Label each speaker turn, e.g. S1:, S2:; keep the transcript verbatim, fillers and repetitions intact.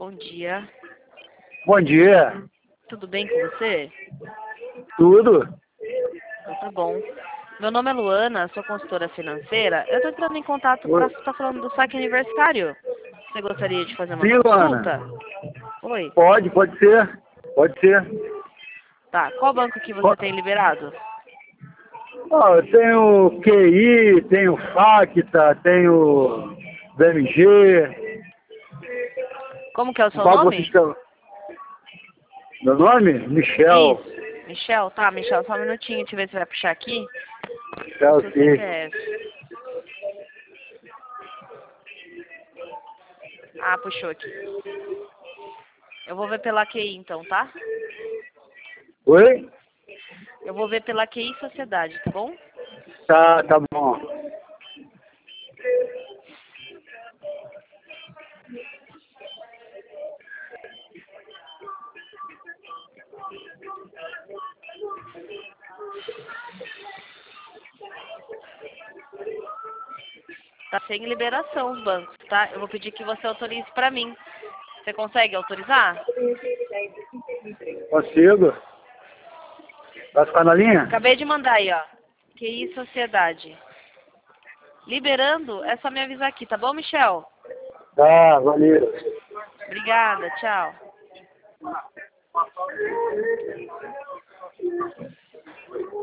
S1: bom dia.
S2: Bom dia.
S1: Tudo bem com você?
S2: Tudo?
S1: Então tá bom. Meu nome é Luana, sou consultora financeira. Eu tô entrando em contato para estar falando do saque aniversário. Você gostaria de fazer uma
S2: Sim,
S1: consulta?
S2: Luana.
S1: Oi.
S2: Pode, pode ser. Pode ser.
S1: Tá, qual banco que você
S2: Qual-
S1: tem liberado?
S2: Ó, eu tenho Q I, tenho Facta, tenho B M G.
S1: Como que é o seu
S2: Qual que vocês
S1: nome?
S2: querem? Meu nome? Michel.
S1: Isso. Michel, tá, Michel, só um minutinho, deixa eu ver se vai puxar aqui.
S2: Michel,
S1: O seu
S2: sim.
S1: C P F. Ah, puxou aqui. Eu vou ver pela Q I então, tá?
S2: Oi?
S1: Eu vou ver pela Q I Sociedade, tá bom?
S2: Tá, tá bom.
S1: Tá sem liberação os bancos, tá? Eu vou pedir que você autorize pra mim. Você consegue autorizar?
S2: Consigo? Vai ficar na linha?
S1: Acabei de mandar aí, ó. Q I Sociedade. Liberando, é só me avisar aqui, tá bom, Michel?
S2: Tá, valeu.
S1: Obrigada, tchau.